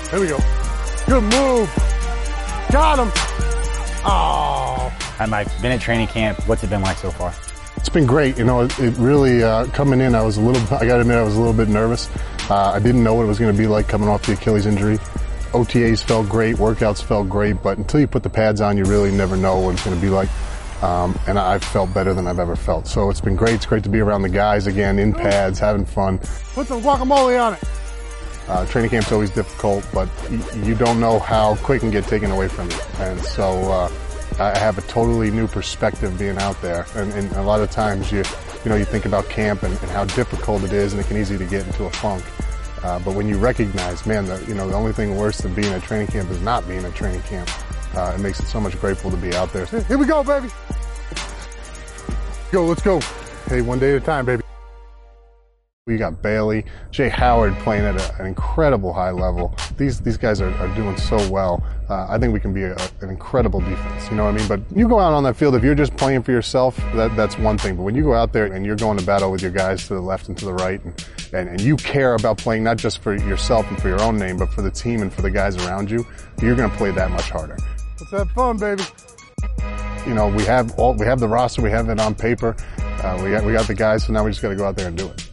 Here we go. Good move. Got him. Oh. Mike, been at training camp. What's it been like so far? It's been great. You know, it really, coming in, I gotta admit, I was a little bit nervous. I didn't know what it was going to be like coming off the Achilles injury. OTAs felt great, workouts felt great, but until you put the pads on, you really never know what it's going to be like. And I've felt better than I've ever felt. So it's been great. It's great to be around the guys again, in pads, having fun. Put some guacamole on it. Training camp's always difficult, but you don't know how quick it can get taken away from you. And so I have a totally new perspective being out there. And a lot of times you think about camp and how difficult it is, and it can easily get into a funk. But when you recognize, man, the only thing worse than being at training camp is not being at training camp. It makes it so much grateful to be out there. Here we go, baby. Go, let's go. Hey, one day at a time, baby. We got Bailey, Jay Howard playing at an incredible high level. These guys are doing so well. I think we can be an incredible defense, you know what I mean? But you go out on that field, if you're just playing for yourself, that's one thing. But when you go out there and you're going to battle with your guys to the left and to the right, and you care about playing not just for yourself and for your own name, but for the team and for the guys around you, you're going to play that much harder. Let's have fun, baby. You know, we have the roster, we have it on paper. We got the guys, so now we just got to go out there and do it.